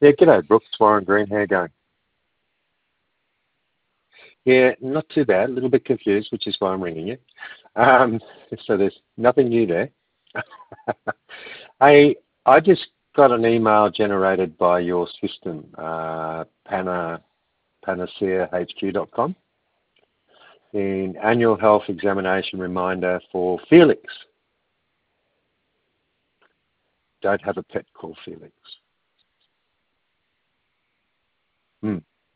Yeah, g'day, Brooks. Warren Green. How you going? Yeah, not too bad. A little bit confused, which is why I'm ringing you. Um, so there's nothing new there. Hey, I just got an email generated by your system, panaceahq.com, in annual health examination reminder for Felix. Don't have a pet called Felix. Hmm.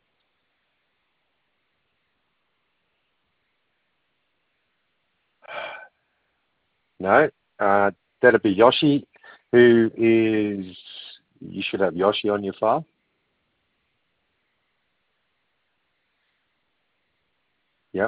No, that'd be Yoshi, who is, you should have Yoshi on your file. Yep.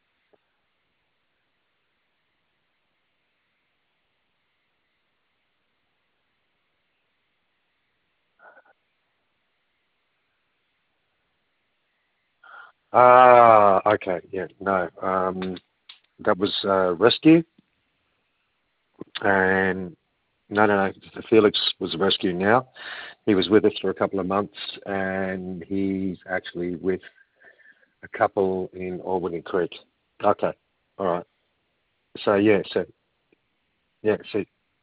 Ah, okay. Yeah, no. That was rescue, and no. Felix was a rescue now. He was with us for a couple of months, and he's actually with a couple in Albany Creek. Okay, all right. So yeah, so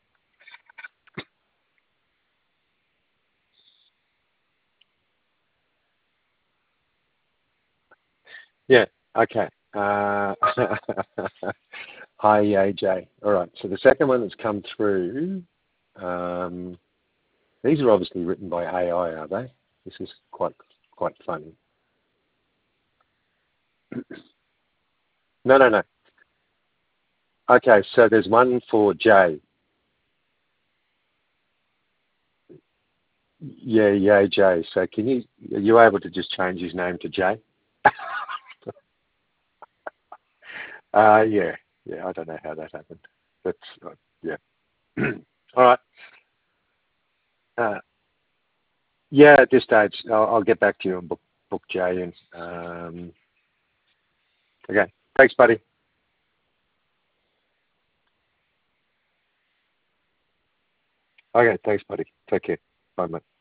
yeah, okay. Hi, AJ. All right. So the second one that's come through. Um, these are obviously written by AI, are they? This is quite funny. No. Okay, so there's one for Jay. Yeah, Jay. So are you able to just change his name to Jay? Yeah, yeah. I don't know how that happened. That's yeah. All right. Uh, yeah, at this stage, I'll get back to you and book Jay in. Okay. Thanks, buddy. Okay, thanks, buddy. Take care. Bye, mate.